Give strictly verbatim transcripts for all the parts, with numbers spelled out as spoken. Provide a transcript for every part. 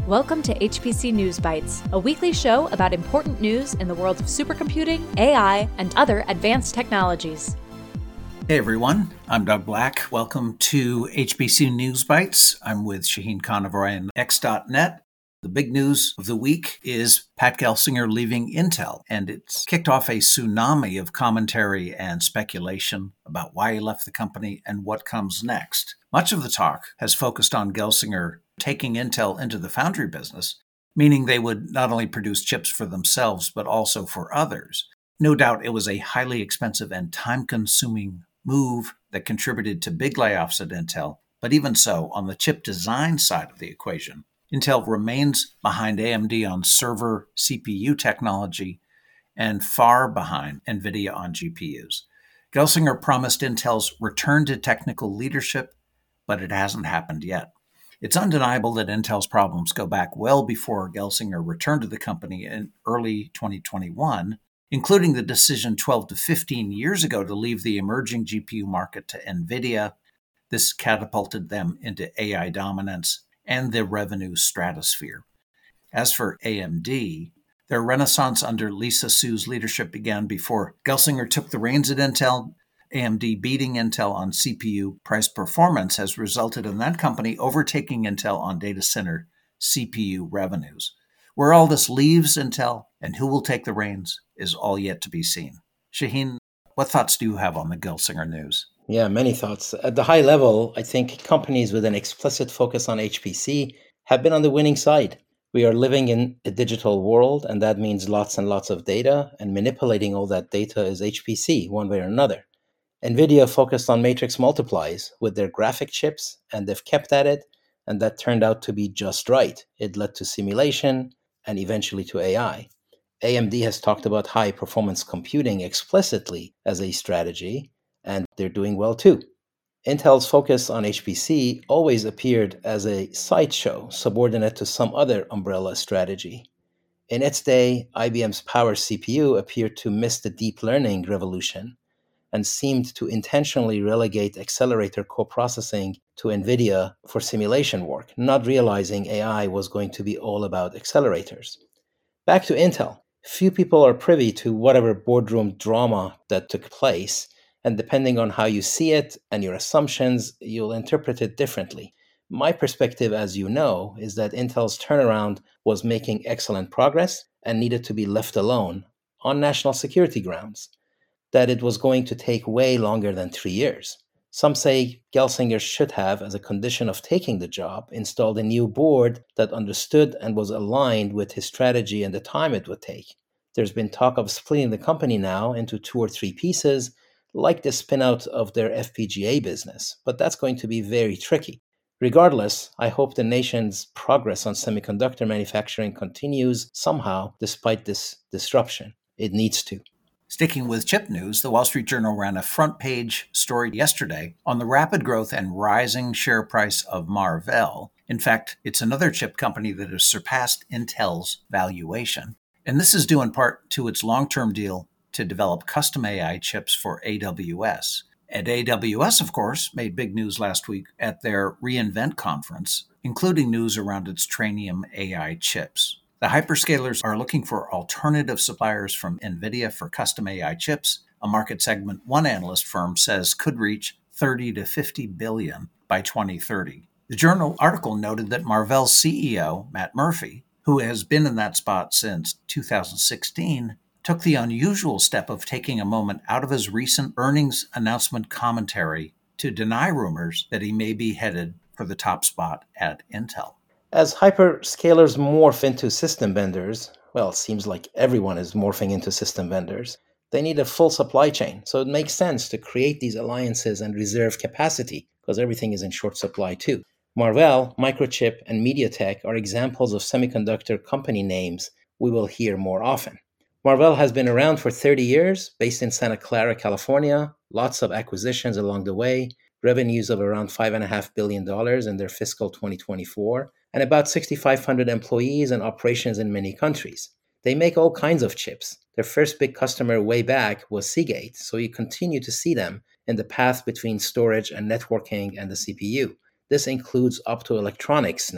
Welcome to H P C News Bites, a weekly show about important news in the world of supercomputing, A I, and other advanced technologies. Hey everyone, I'm Doug Black. Welcome to H P C News Bites. I'm with Shaheen Khan of Orion X dot net. The big news of the week is Pat Gelsinger leaving Intel, and it's kicked off a tsunami of commentary and speculation about why he left the company and what comes next. Much of the talk has focused on Gelsinger taking Intel into the foundry business, meaning they would not only produce chips for themselves, but also for others. No doubt it was a highly expensive and time-consuming move that contributed to big layoffs at Intel, but even so, on the chip design side of the equation, Intel remains behind A M D on server C P U technology and far behind NVIDIA on G P Us. Gelsinger promised Intel's return to technical leadership, but it hasn't happened yet. It's undeniable that Intel's problems go back well before Gelsinger returned to the company in early twenty twenty-one, including the decision twelve to fifteen years ago to leave the emerging G P U market to NVIDIA. This catapulted them into A I dominance and the revenue stratosphere. As for A M D, their renaissance under Lisa Su's leadership began before Gelsinger took the reins at Intel. A M D beating Intel on C P U price performance has resulted in that company overtaking Intel on data center C P U revenues. Where all this leaves Intel and who will take the reins is all yet to be seen. Shaheen, what thoughts do you have on the Gelsinger news? Yeah, many thoughts. At the high level, I think companies with an explicit focus on H P C have been on the winning side. We are living in a digital world, and that means lots and lots of data, and manipulating all that data is H P C one way or another. NVIDIA focused on matrix multiplies with their graphic chips, and they've kept at it, and that turned out to be just right. It led to simulation and eventually to A I. A M D has talked about high-performance computing explicitly as a strategy, and they're doing well too. Intel's focus on H P C always appeared as a sideshow subordinate to some other umbrella strategy. In its day, I B M's Power C P U appeared to miss the deep learning revolution and seemed to intentionally relegate accelerator coprocessing to NVIDIA for simulation work, not realizing A I was going to be all about accelerators. Back to Intel. Few people are privy to whatever boardroom drama that took place, and depending on how you see it and your assumptions, you'll interpret it differently. My perspective, as you know, is that Intel's turnaround was making excellent progress and needed to be left alone on national security grounds, that it was going to take way longer than three years. Some say Gelsinger should have, as a condition of taking the job, installed a new board that understood and was aligned with his strategy and the time it would take. There's been talk of splitting the company now into two or three pieces, like the spin-out of their F P G A business, but that's going to be very tricky. Regardless, I hope the nation's progress on semiconductor manufacturing continues somehow despite this disruption. It needs to. Sticking with chip news, the Wall Street Journal ran a front-page story yesterday on the rapid growth and rising share price of Marvell. In fact, it's another chip company that has surpassed Intel's valuation. And this is due in part to its long-term deal to develop custom A I chips for A W S. And A W S, of course, made big news last week at their reInvent conference, including news around its Trainium A I chips. The hyperscalers are looking for alternative suppliers from NVIDIA for custom A I chips, a market segment one analyst firm says could reach thirty to fifty billion by twenty thirty. The journal article noted that Marvell's C E O, Matt Murphy, who has been in that spot since two thousand sixteen, took the unusual step of taking a moment out of his recent earnings announcement commentary to deny rumors that he may be headed for the top spot at Intel. As hyperscalers morph into system vendors, well, it seems like everyone is morphing into system vendors, they need a full supply chain. So it makes sense to create these alliances and reserve capacity because everything is in short supply too. Marvell, Microchip, and MediaTek are examples of semiconductor company names we will hear more often. Marvell has been around for thirty years, based in Santa Clara, California, lots of acquisitions along the way, revenues of around five point five billion dollars in their fiscal twenty twenty-four, and about six thousand five hundred employees and operations in many countries. They make all kinds of chips. Their first big customer way back was Seagate, so you continue to see them in the path between storage and networking and the C P U. This includes optoelectronics now.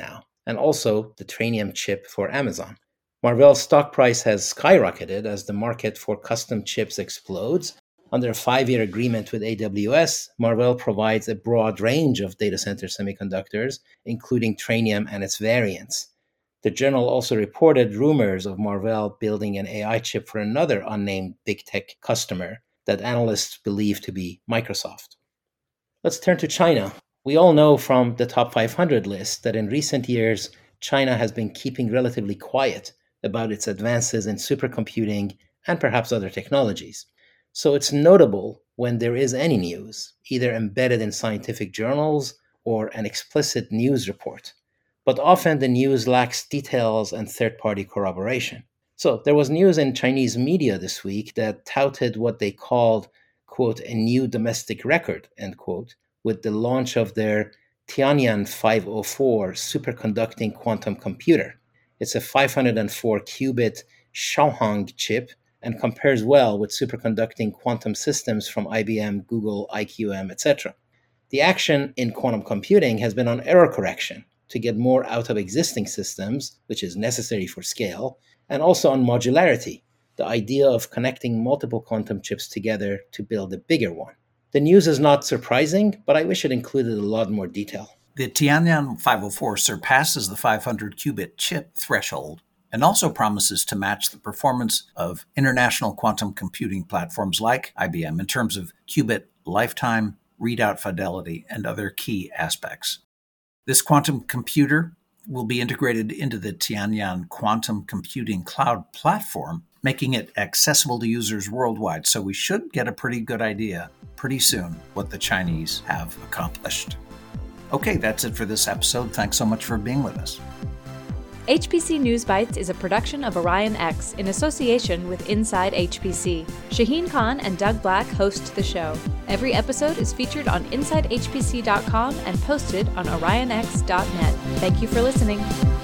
and also the Trainium chip for Amazon. Marvell's stock price has skyrocketed as the market for custom chips explodes. Under a five-year agreement with A W S, Marvell provides a broad range of data center semiconductors, including Trainium and its variants. The journal also reported rumors of Marvell building an A I chip for another unnamed big tech customer that analysts believe to be Microsoft. Let's turn to China. We all know from the top five hundred list that in recent years, China has been keeping relatively quiet about its advances in supercomputing and perhaps other technologies. So it's notable when there is any news, either embedded in scientific journals or an explicit news report. But often the news lacks details and third-party corroboration. So there was news in Chinese media this week that touted what they called, quote, a new domestic record, end quote, with the launch of their Tianyan five oh four superconducting quantum computer. It's a five hundred four qubit Xiaohang chip and compares well with superconducting quantum systems from I B M, Google, I Q M, et cetera. The action in quantum computing has been on error correction to get more out of existing systems, which is necessary for scale, and also on modularity, the idea of connecting multiple quantum chips together to build a bigger one. The news is not surprising, but I wish it included a lot more detail. The Tianyan five oh four surpasses the five hundred qubit chip threshold and also promises to match the performance of international quantum computing platforms like I B M in terms of qubit lifetime, readout fidelity, and other key aspects. This quantum computer will be integrated into the Tianyan Quantum Computing Cloud platform, making it accessible to users worldwide. So we should get a pretty good idea pretty soon what the Chinese have accomplished. Okay, that's it for this episode. Thanks so much for being with us. H P C News Bites is a production of Orion X in association with Inside H P C. Shaheen Khan and Doug Black host the show. Every episode is featured on inside h p c dot com and posted on orion x dot net. Thank you for listening.